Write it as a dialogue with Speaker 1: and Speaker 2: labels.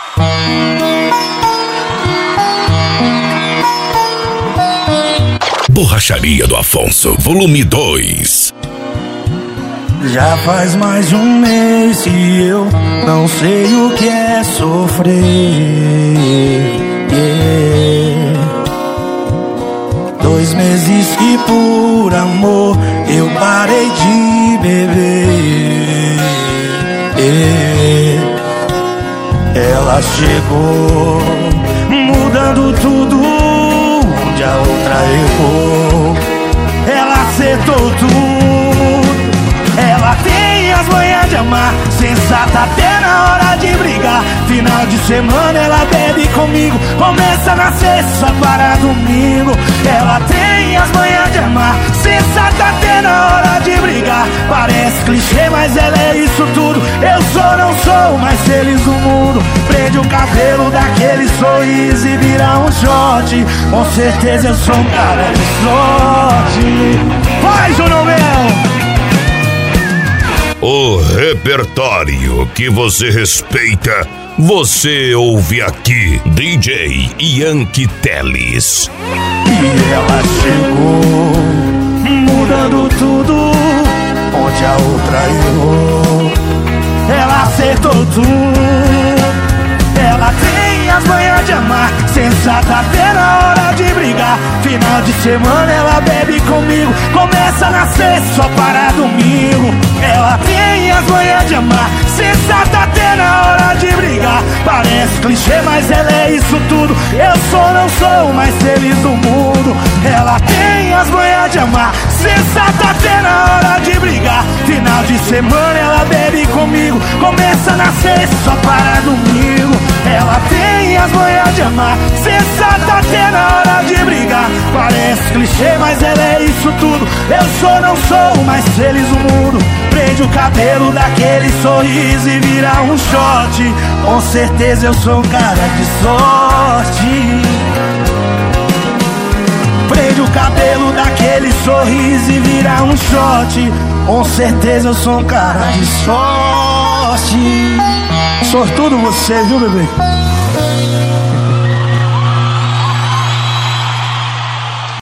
Speaker 1: Borracharia do Afonso, volume 2.
Speaker 2: Já faz mais de um mês que eu não sei o que é sofrer, yeah. 2 meses que por amor eu parei de beber, yeah. Ela chegou mudando tudo onde a outra errou. Ela acertou tudo. Ela tem as manhas de amar, sensata até na hora de brigar. Final de semana ela bebe comigo, começa na sexta para domingo. Ela tem as manhas de amar, sensata até na hora de brigar. Parece clichê, mas ela é isso tudo. Eu sou, não sou o mais feliz do mundo. Prende o cabelo daquele sorriso e vira um shot. Com certeza eu sou um cara de sorte. Vai, Júnior Mel!
Speaker 1: O repertório que você respeita, você ouve aqui. DJ Yankee Teles.
Speaker 2: E ela chegou mudando tudo onde a outra errou. Ela acertou tudo. Ela tem as manhas de amar, sensata até na hora de brigar. Final de semana ela bebe comigo, começa na sexta só para domingo. Ela tem as manhas de amar, sensata até na hora de brigar. Parece clichê, mas ela é isso tudo. Eu sou, não sou o mais feliz do mundo. Ela tem as manhas de amar, sensata até na hora de brigar. Final de semana ela bebe comigo, começa na sexta só para domingo. Ela tem as manhas de amar, sensata até na hora de brigar. Parece clichê, mas ela é isso tudo. Eu sou, não sou o mais feliz do mundo. Prende o cabelo daquele sorriso e vira um shot. Com certeza eu sou um cara de sorte. Prende o cabelo daquele sorriso e vira um shot. Com certeza eu sou um cara de sorte. Sortudo você, viu, bebê?